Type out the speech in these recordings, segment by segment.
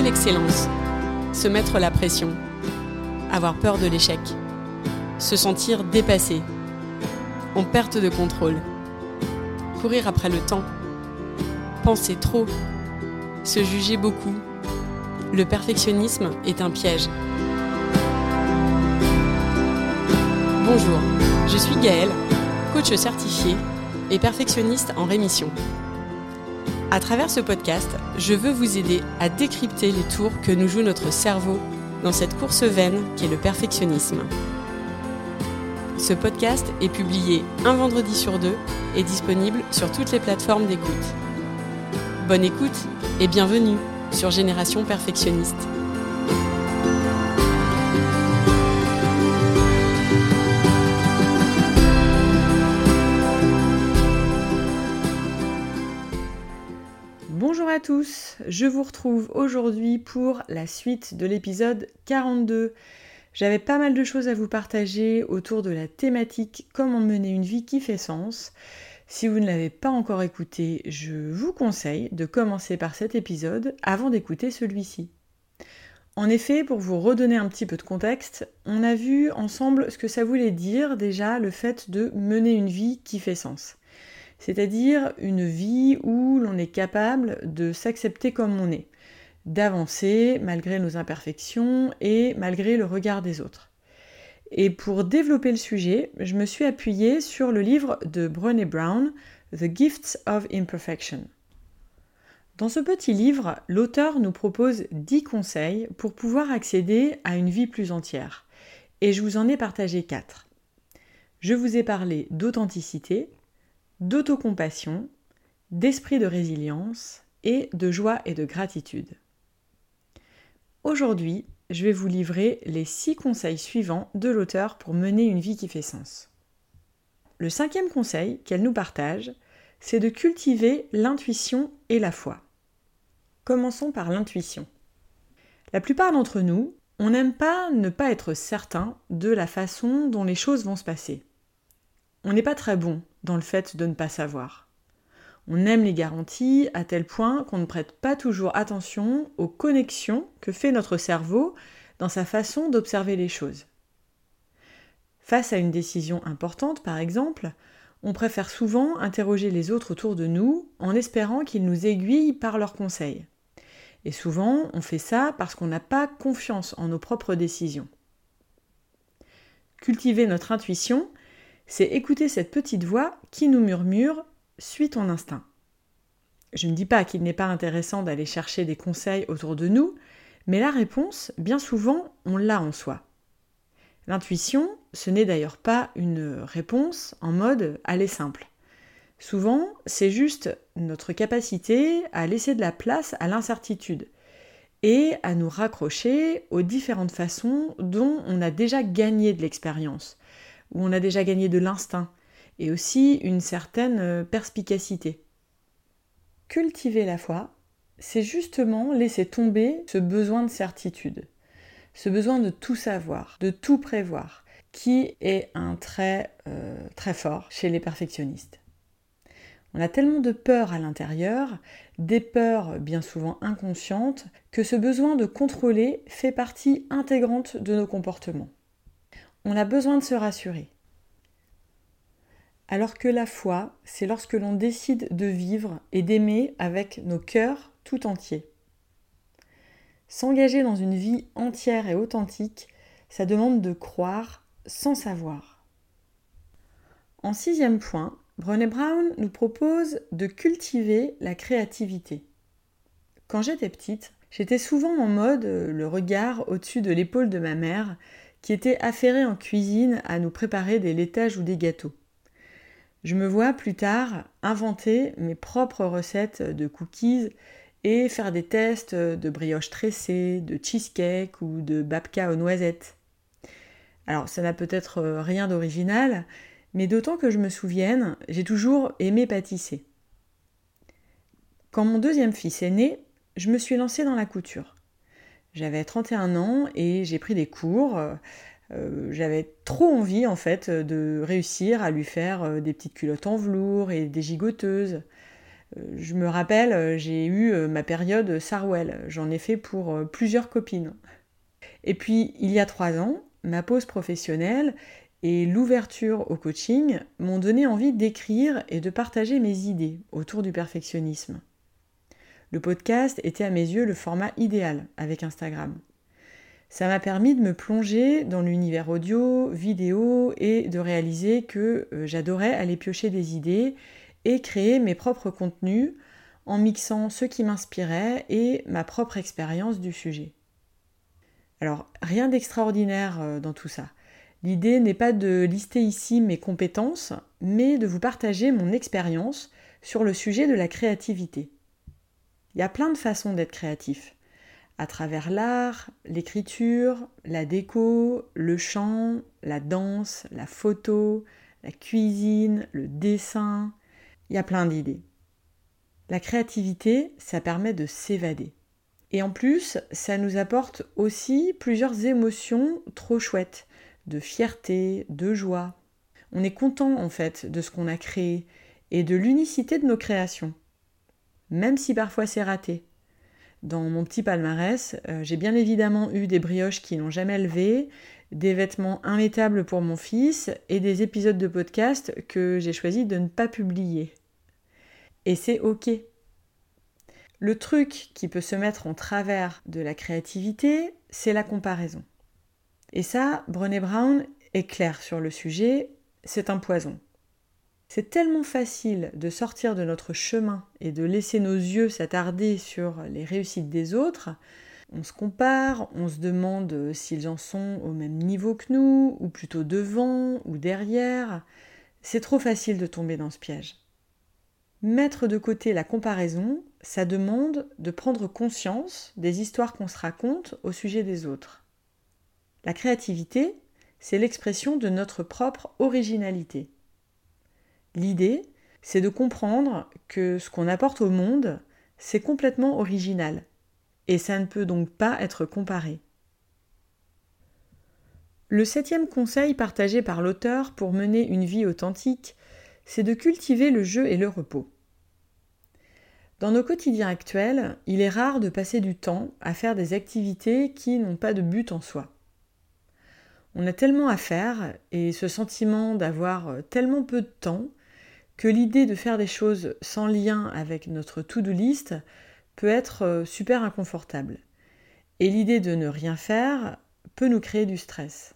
l'excellence, se mettre la pression, avoir peur de l'échec, se sentir dépassé, en perte de contrôle, courir après le temps, penser trop, se juger beaucoup. Le perfectionnisme est un piège. Bonjour, je suis Gaëlle, coach certifié et perfectionniste en rémission. À travers ce podcast, je veux vous aider à décrypter les tours que nous joue notre cerveau dans cette course vaine qu'est le perfectionnisme. Ce podcast est publié un vendredi sur 2 et disponible sur toutes les plateformes d'écoute. Bonne écoute et bienvenue sur Génération Perfectionniste. Bonjour à tous, je vous retrouve aujourd'hui pour la suite de l'épisode 42. J'avais pas mal de choses à vous partager autour de la thématique comment mener une vie qui fait sens. Si vous ne l'avez pas encore écouté, je vous conseille de commencer par cet épisode avant d'écouter celui-ci. En effet, pour vous redonner un petit peu de contexte, on a vu ensemble ce que ça voulait dire déjà le fait de mener une vie qui fait sens. C'est-à-dire une vie où l'on est capable de s'accepter comme on est, d'avancer malgré nos imperfections et malgré le regard des autres. Et pour développer le sujet, je me suis appuyée sur le livre de Brené Brown, The Gifts of Imperfection. Dans ce petit livre, l'auteur nous propose 10 conseils pour pouvoir accéder à une vie plus entière. Et je vous en ai partagé 4. Je vous ai parlé d'authenticité, d'autocompassion, d'esprit de résilience et de joie et de gratitude. Aujourd'hui, je vais vous livrer les 6 conseils suivants de l'auteur pour mener une vie qui fait sens. Le 5e conseil qu'elle nous partage, c'est de cultiver l'intuition et la foi. Commençons par l'intuition. La plupart d'entre nous, on n'aime pas ne pas être certain de la façon dont les choses vont se passer. On n'est pas très bon dans le fait de ne pas savoir. On aime les garanties à tel point qu'on ne prête pas toujours attention aux connexions que fait notre cerveau dans sa façon d'observer les choses. Face à une décision importante, par exemple, on préfère souvent interroger les autres autour de nous en espérant qu'ils nous aiguillent par leurs conseils. Et souvent, on fait ça parce qu'on n'a pas confiance en nos propres décisions. Cultiver notre intuition, c'est écouter cette petite voix qui nous murmure « Suis ton instinct ». Je ne dis pas qu'il n'est pas intéressant d'aller chercher des conseils autour de nous, mais la réponse, bien souvent, on l'a en soi. L'intuition, ce n'est d'ailleurs pas une réponse en mode « aller simple ». Souvent, c'est juste notre capacité à laisser de la place à l'incertitude et à nous raccrocher aux différentes façons dont on a déjà gagné de l'expérience, où on a déjà gagné de l'instinct, et aussi une certaine perspicacité. Cultiver la foi, c'est justement laisser tomber ce besoin de certitude, ce besoin de tout savoir, de tout prévoir, qui est un trait très fort chez les perfectionnistes. On a tellement de peurs à l'intérieur, des peurs bien souvent inconscientes, que ce besoin de contrôler fait partie intégrante de nos comportements. On a besoin de se rassurer. Alors que la foi, c'est lorsque l'on décide de vivre et d'aimer avec nos cœurs tout entiers. S'engager dans une vie entière et authentique, ça demande de croire sans savoir. En 6e point, Brené Brown nous propose de cultiver la créativité. Quand j'étais petite, j'étais souvent en mode le regard au-dessus de l'épaule de ma mère, qui était affairée en cuisine à nous préparer des laitages ou des gâteaux. Je me vois plus tard inventer mes propres recettes de cookies et faire des tests de brioche tressée, de cheesecake ou de babka aux noisettes. Alors ça n'a peut-être rien d'original, mais d'autant que je me souvienne, j'ai toujours aimé pâtisser. Quand mon 2e fils est né, je me suis lancée dans la couture. J'avais 31 ans et j'ai pris des cours. J'avais trop envie en fait de réussir à lui faire des petites culottes en velours et des gigoteuses. Je me rappelle, j'ai eu ma période Sarwell, j'en ai fait pour plusieurs copines. Et puis, il y a 3 ans, ma pause professionnelle et l'ouverture au coaching m'ont donné envie d'écrire et de partager mes idées autour du perfectionnisme. Le podcast était à mes yeux le format idéal avec Instagram. Ça m'a permis de me plonger dans l'univers audio, vidéo et de réaliser que j'adorais aller piocher des idées et créer mes propres contenus en mixant ce qui m'inspirait et ma propre expérience du sujet. Alors, rien d'extraordinaire dans tout ça. L'idée n'est pas de lister ici mes compétences, mais de vous partager mon expérience sur le sujet de la créativité. Il y a plein de façons d'être créatif. À travers l'art, l'écriture, la déco, le chant, la danse, la photo, la cuisine, le dessin. Il y a plein d'idées. La créativité, ça permet de s'évader. Et en plus, ça nous apporte aussi plusieurs émotions trop chouettes, de fierté, de joie. On est content en fait de ce qu'on a créé et de l'unicité de nos créations, même si parfois c'est raté. Dans mon petit palmarès, j'ai bien évidemment eu des brioches qui n'ont jamais levé, des vêtements immétables pour mon fils et des épisodes de podcast que j'ai choisi de ne pas publier. Et c'est ok. Le truc qui peut se mettre en travers de la créativité, c'est la comparaison. Et ça, Brené Brown est claire sur le sujet, c'est un poison. C'est tellement facile de sortir de notre chemin et de laisser nos yeux s'attarder sur les réussites des autres. On se compare, on se demande s'ils en sont au même niveau que nous, ou plutôt devant ou derrière. C'est trop facile de tomber dans ce piège. Mettre de côté la comparaison, ça demande de prendre conscience des histoires qu'on se raconte au sujet des autres. La créativité, c'est l'expression de notre propre originalité. L'idée, c'est de comprendre que ce qu'on apporte au monde, c'est complètement original, et ça ne peut donc pas être comparé. Le 7e conseil partagé par l'auteur pour mener une vie authentique, c'est de cultiver le jeu et le repos. Dans nos quotidiens actuels, il est rare de passer du temps à faire des activités qui n'ont pas de but en soi. On a tellement à faire et ce sentiment d'avoir tellement peu de temps que l'idée de faire des choses sans lien avec notre to-do list peut être super inconfortable. Et l'idée de ne rien faire peut nous créer du stress.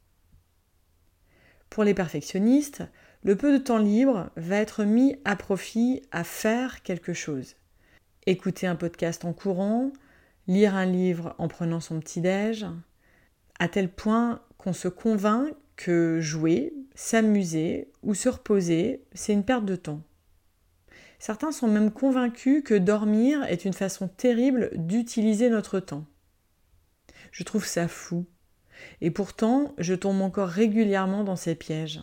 Pour les perfectionnistes, le peu de temps libre va être mis à profit à faire quelque chose. Écouter un podcast en courant, lire un livre en prenant son petit-déj, à tel point qu'on se convainc que jouer, s'amuser ou se reposer, c'est une perte de temps. Certains sont même convaincus que dormir est une façon terrible d'utiliser notre temps. Je trouve ça fou. Et pourtant, je tombe encore régulièrement dans ces pièges.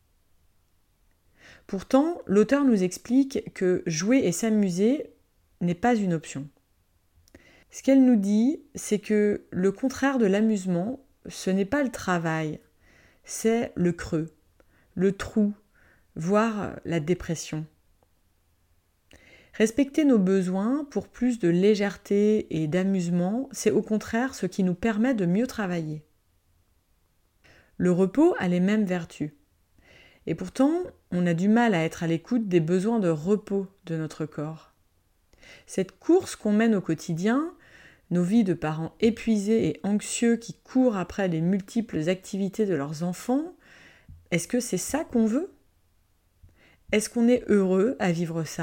Pourtant, l'auteur nous explique que jouer et s'amuser n'est pas une option. Ce qu'elle nous dit, c'est que le contraire de l'amusement, ce n'est pas le travail, c'est le creux, le trou, voire la dépression. Respecter nos besoins pour plus de légèreté et d'amusement, c'est au contraire ce qui nous permet de mieux travailler. Le repos a les mêmes vertus. Et pourtant, on a du mal à être à l'écoute des besoins de repos de notre corps. Cette course qu'on mène au quotidien, nos vies de parents épuisés et anxieux qui courent après les multiples activités de leurs enfants, est-ce que c'est ça qu'on veut ? Est-ce qu'on est heureux à vivre ça ?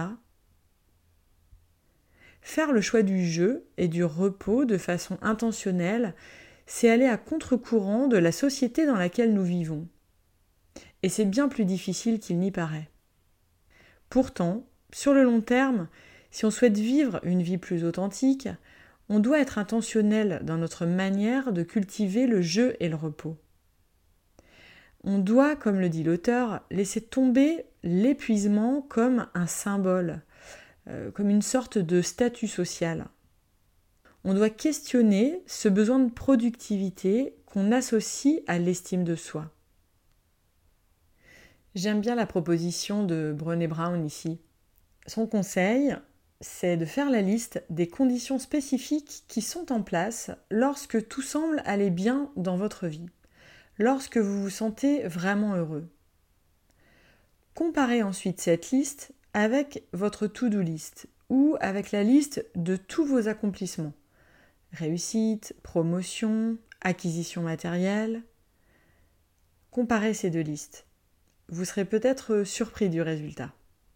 Faire le choix du jeu et du repos de façon intentionnelle, c'est aller à contre-courant de la société dans laquelle nous vivons. Et c'est bien plus difficile qu'il n'y paraît. Pourtant, sur le long terme, si on souhaite vivre une vie plus authentique, on doit être intentionnel dans notre manière de cultiver le jeu et le repos. On doit, comme le dit l'auteur, laisser tomber l'épuisement comme un symbole, comme une sorte de statut social. On doit questionner ce besoin de productivité qu'on associe à l'estime de soi. J'aime bien la proposition de Brené Brown ici. Son conseil, c'est de faire la liste des conditions spécifiques qui sont en place lorsque tout semble aller bien dans votre vie, lorsque vous vous sentez vraiment heureux. Comparez ensuite cette liste avec votre to-do list ou avec la liste de tous vos accomplissements. Réussite, promotion, acquisition matérielle. Comparez ces deux listes. Vous serez peut-être surpris du résultat.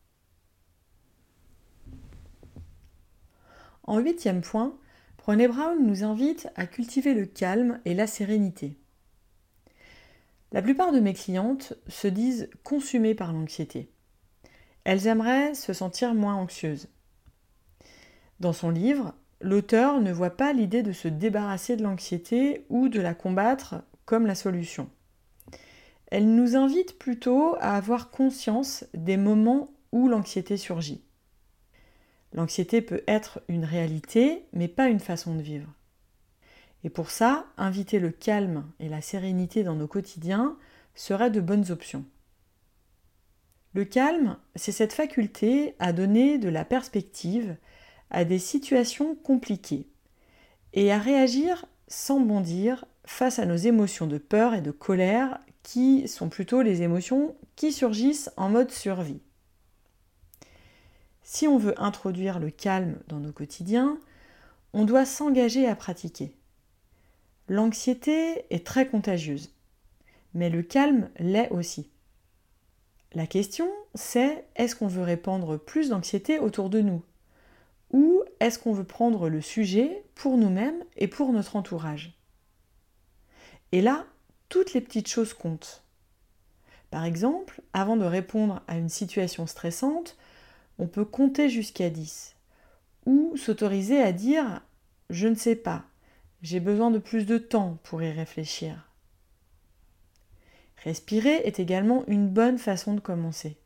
En 8e point, Brené Brown nous invite à cultiver le calme et la sérénité. La plupart de mes clientes se disent consumées par l'anxiété. Elles aimeraient se sentir moins anxieuses. Dans son livre, l'auteur ne voit pas l'idée de se débarrasser de l'anxiété ou de la combattre comme la solution. Elle nous invite plutôt à avoir conscience des moments où l'anxiété surgit. L'anxiété peut être une réalité, mais pas une façon de vivre. Et pour ça, inviter le calme et la sérénité dans nos quotidiens seraient de bonnes options. Le calme, c'est cette faculté à donner de la perspective à des situations compliquées et à réagir sans bondir face à nos émotions de peur et de colère qui sont plutôt les émotions qui surgissent en mode survie. Si on veut introduire le calme dans nos quotidiens, on doit s'engager à pratiquer. L'anxiété est très contagieuse, mais le calme l'est aussi. La question, c'est est-ce qu'on veut répandre plus d'anxiété autour de nous ? Ou est-ce qu'on veut prendre le sujet pour nous-mêmes et pour notre entourage ? Et là, toutes les petites choses comptent. Par exemple, avant de répondre à une situation stressante, on peut compter jusqu'à 10 ou s'autoriser à dire « je ne sais pas, j'ai besoin de plus de temps pour y réfléchir ». Respirer est également une bonne façon de commencer.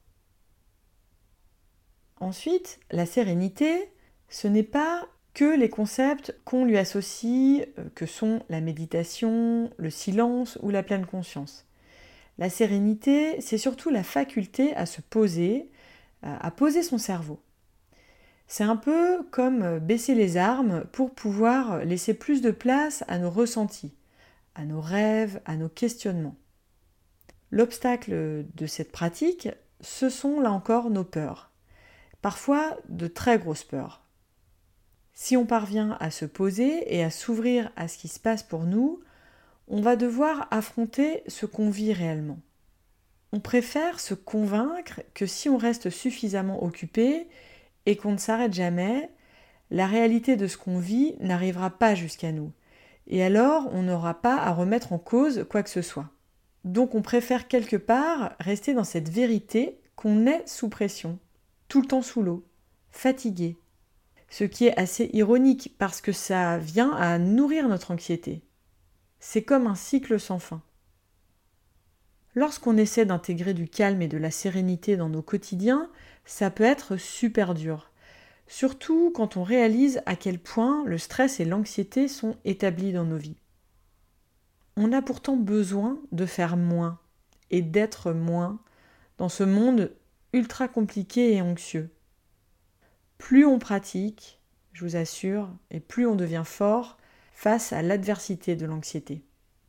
Ensuite, la sérénité, ce n'est pas que les concepts qu'on lui associe, que sont la méditation, le silence ou la pleine conscience. La sérénité, c'est surtout la faculté à se poser, à poser son cerveau. C'est un peu comme baisser les armes pour pouvoir laisser plus de place à nos ressentis, à nos rêves, à nos questionnements. L'obstacle de cette pratique, ce sont là encore nos peurs. Parfois de très grosses peurs. Si on parvient à se poser et à s'ouvrir à ce qui se passe pour nous, on va devoir affronter ce qu'on vit réellement. On préfère se convaincre que si on reste suffisamment occupé et qu'on ne s'arrête jamais, la réalité de ce qu'on vit n'arrivera pas jusqu'à nous. Et alors, on n'aura pas à remettre en cause quoi que ce soit. Donc on préfère quelque part rester dans cette vérité qu'on est sous pression, tout le temps sous l'eau, fatigué. Ce qui est assez ironique parce que ça vient à nourrir notre anxiété. C'est comme un cycle sans fin. Lorsqu'on essaie d'intégrer du calme et de la sérénité dans nos quotidiens, ça peut être super dur. Surtout quand on réalise à quel point le stress et l'anxiété sont établis dans nos vies. On a pourtant besoin de faire moins et d'être moins dans ce monde ultra compliqué et anxieux. Plus on pratique, je vous assure, et plus on devient fort face à l'adversité de l'anxiété.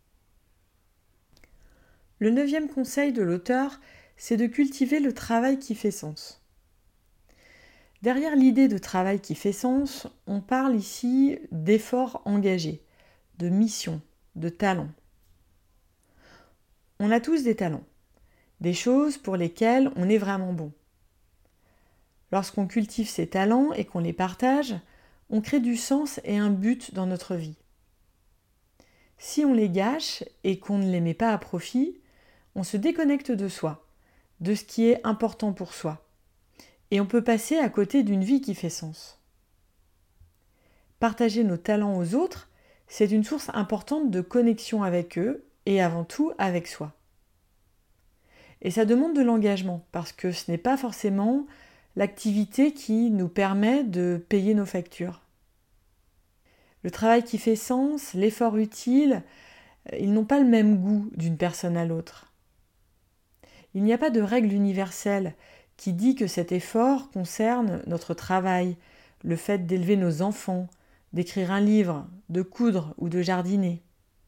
Le 9e conseil de l'auteur, c'est de cultiver le travail qui fait sens. Derrière l'idée de travail qui fait sens, on parle ici d'efforts engagés, de mission, de talent. On a tous des talents, des choses pour lesquelles on est vraiment bon. Lorsqu'on cultive ces talents et qu'on les partage, on crée du sens et un but dans notre vie. Si on les gâche et qu'on ne les met pas à profit, on se déconnecte de soi, de ce qui est important pour soi, et on peut passer à côté d'une vie qui fait sens. Partager nos talents aux autres, c'est une source importante de connexion avec eux et avant tout avec soi. Et ça demande de l'engagement, parce que ce n'est pas forcément l'activité qui nous permet de payer nos factures. Le travail qui fait sens, l'effort utile, ils n'ont pas le même goût d'une personne à l'autre. Il n'y a pas de règle universelle qui dit que cet effort concerne notre travail, le fait d'élever nos enfants, d'écrire un livre, de coudre ou de jardiner.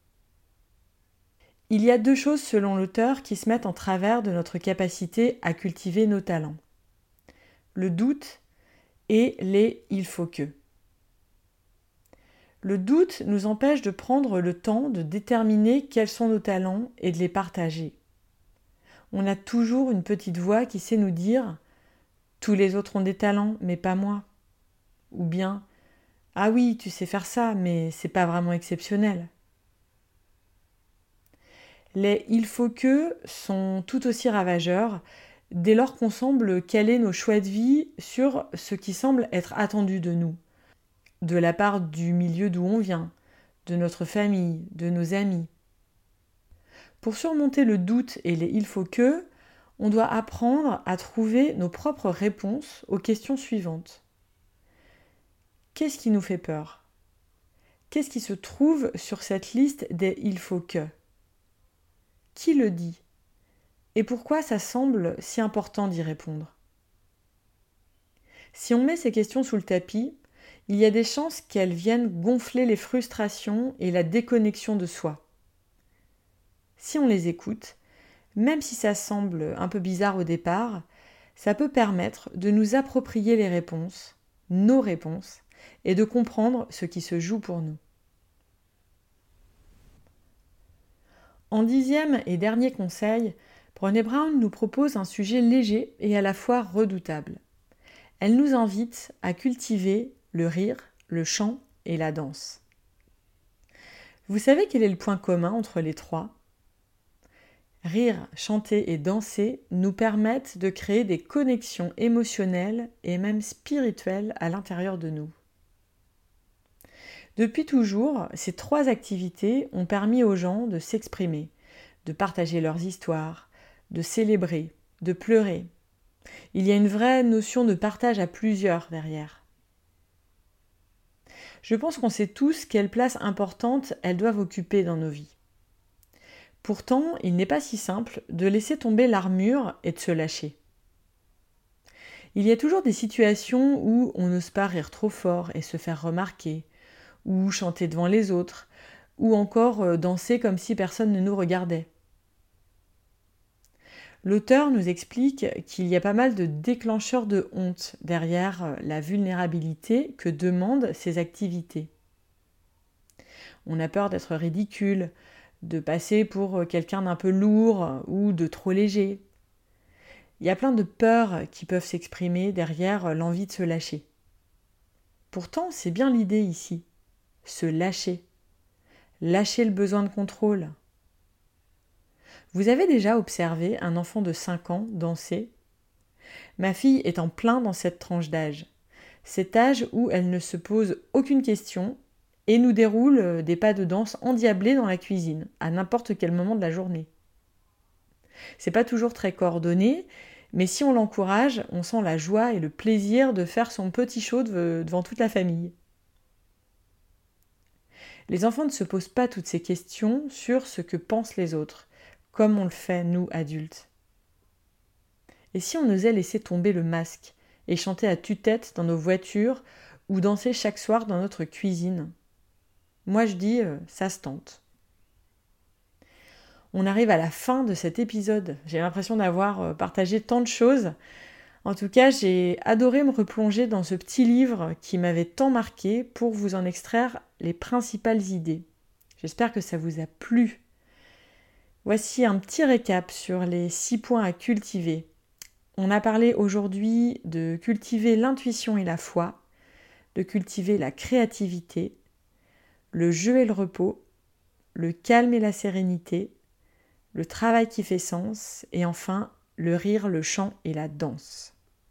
Il y a 2 choses selon l'auteur qui se mettent en travers de notre capacité à cultiver nos talents. Le doute et les « il faut que ». Le doute nous empêche de prendre le temps de déterminer quels sont nos talents et de les partager. On a toujours une petite voix qui sait nous dire « tous les autres ont des talents, mais pas moi ». Ou bien « ah oui, tu sais faire ça, mais c'est pas vraiment exceptionnel ». Les « il faut que » sont tout aussi ravageurs dès lors qu'on semble caler nos choix de vie sur ce qui semble être attendu de nous, de la part du milieu d'où on vient, de notre famille, de nos amis. Pour surmonter le doute et les « il faut que », on doit apprendre à trouver nos propres réponses aux questions suivantes. Qu'est-ce qui nous fait peur ? Qu'est-ce qui se trouve sur cette liste des « il faut que » ? Qui le dit ? Et pourquoi ça semble si important d'y répondre ? Si on met ces questions sous le tapis, il y a des chances qu'elles viennent gonfler les frustrations et la déconnexion de soi. Si on les écoute, même si ça semble un peu bizarre au départ, ça peut permettre de nous approprier les réponses, nos réponses, et de comprendre ce qui se joue pour nous. En 10e et dernier conseil, Brené Brown nous propose un sujet léger et à la fois redoutable. Elle nous invite à cultiver le rire, le chant et la danse. Vous savez quel est le point commun entre les 3 ? Rire, chanter et danser nous permettent de créer des connexions émotionnelles et même spirituelles à l'intérieur de nous. Depuis toujours, ces 3 activités ont permis aux gens de s'exprimer, de partager leurs histoires, de célébrer, de pleurer. Il y a une vraie notion de partage à plusieurs derrière. Je pense qu'on sait tous quelle place importante elles doivent occuper dans nos vies. Pourtant, il n'est pas si simple de laisser tomber l'armure et de se lâcher. Il y a toujours des situations où on n'ose pas rire trop fort et se faire remarquer, ou chanter devant les autres, ou encore danser comme si personne ne nous regardait. L'auteur nous explique qu'il y a pas mal de déclencheurs de honte derrière la vulnérabilité que demandent ces activités. On a peur d'être ridicule, de passer pour quelqu'un d'un peu lourd ou de trop léger. Il y a plein de peurs qui peuvent s'exprimer derrière l'envie de se lâcher. Pourtant, c'est bien l'idée ici. Se lâcher. Lâcher le besoin de contrôle. Vous avez déjà observé un enfant de 5 ans danser ? Ma fille est en plein dans cette tranche d'âge. Cet âge où elle ne se pose aucune question et nous déroule des pas de danse endiablés dans la cuisine, à n'importe quel moment de la journée. C'est pas toujours très coordonné, mais si on l'encourage, on sent la joie et le plaisir de faire son petit show devant toute la famille. Les enfants ne se posent pas toutes ces questions sur ce que pensent les autres, comme on le fait, nous, adultes. Et si on osait laisser tomber le masque et chanter à tue-tête dans nos voitures ou danser chaque soir dans notre cuisine ? Moi, je dis, ça se tente. On arrive à la fin de cet épisode. J'ai l'impression d'avoir partagé tant de choses. En tout cas, j'ai adoré me replonger dans ce petit livre qui m'avait tant marqué pour vous en extraire les principales idées. J'espère que ça vous a plu. Voici un petit récap sur les 6 points à cultiver. On a parlé aujourd'hui de cultiver l'intuition et la foi, de cultiver la créativité, le jeu et le repos, le calme et la sérénité, le travail qui fait sens et enfin le rire, le chant et la danse.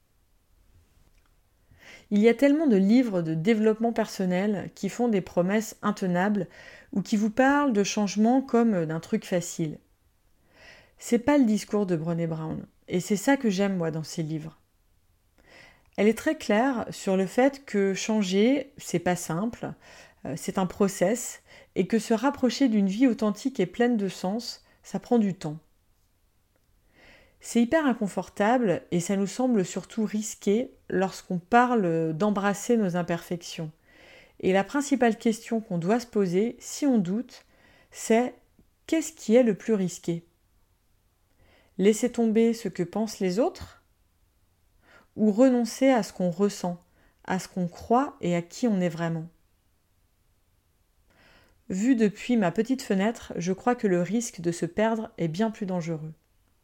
Il y a tellement de livres de développement personnel qui font des promesses intenables ou qui vous parlent de changement comme d'un truc facile. C'est pas le discours de Brené Brown, et c'est ça que j'aime moi dans ces livres. Elle est très claire sur le fait que changer, c'est pas simple, c'est un process, et que se rapprocher d'une vie authentique et pleine de sens, ça prend du temps. C'est hyper inconfortable et ça nous semble surtout risqué lorsqu'on parle d'embrasser nos imperfections. Et la principale question qu'on doit se poser, si on doute, c'est qu'est-ce qui est le plus risqué ? Laisser tomber ce que pensent les autres ? Ou renoncer à ce qu'on ressent, à ce qu'on croit et à qui on est vraiment ? Vu depuis ma petite fenêtre, je crois que le risque de se perdre est bien plus dangereux.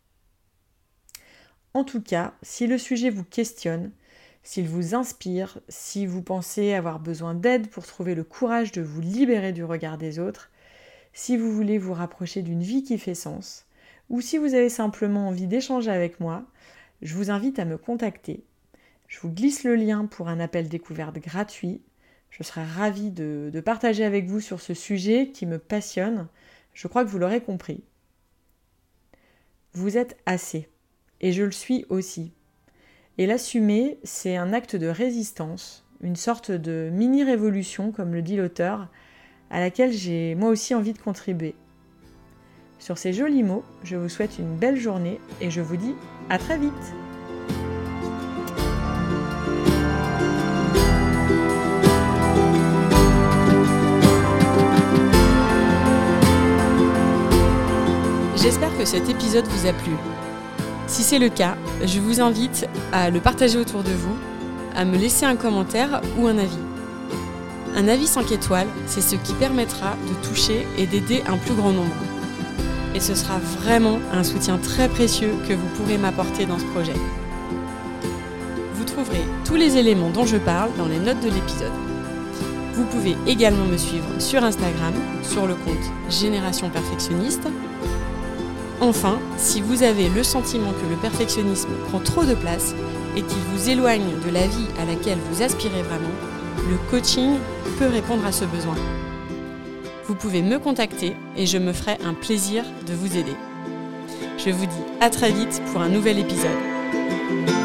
En tout cas, si le sujet vous questionne, s'il vous inspire, si vous pensez avoir besoin d'aide pour trouver le courage de vous libérer du regard des autres, si vous voulez vous rapprocher d'une vie qui fait sens, ou si vous avez simplement envie d'échanger avec moi, je vous invite à me contacter. Je vous glisse le lien pour un appel découverte gratuit. Je serai ravie de partager avec vous sur ce sujet qui me passionne. Je crois que vous l'aurez compris. Vous êtes assez. Et je le suis aussi. Et l'assumer, c'est un acte de résistance, une sorte de mini-révolution, comme le dit l'auteur, à laquelle j'ai moi aussi envie de contribuer. Sur ces jolis mots, je vous souhaite une belle journée et je vous dis à très vite. J'espère que cet épisode vous a plu. Si c'est le cas, je vous invite à le partager autour de vous, à me laisser un commentaire ou un avis. Un avis 5 étoiles, c'est ce qui permettra de toucher et d'aider un plus grand nombre. Et ce sera vraiment un soutien très précieux que vous pourrez m'apporter dans ce projet. Vous trouverez tous les éléments dont je parle dans les notes de l'épisode. Vous pouvez également me suivre sur Instagram, sur le compte Génération Perfectionniste. Enfin, si vous avez le sentiment que le perfectionnisme prend trop de place et qu'il vous éloigne de la vie à laquelle vous aspirez vraiment, le coaching peut répondre à ce besoin. Vous pouvez me contacter et je me ferai un plaisir de vous aider. Je vous dis à très vite pour un nouvel épisode.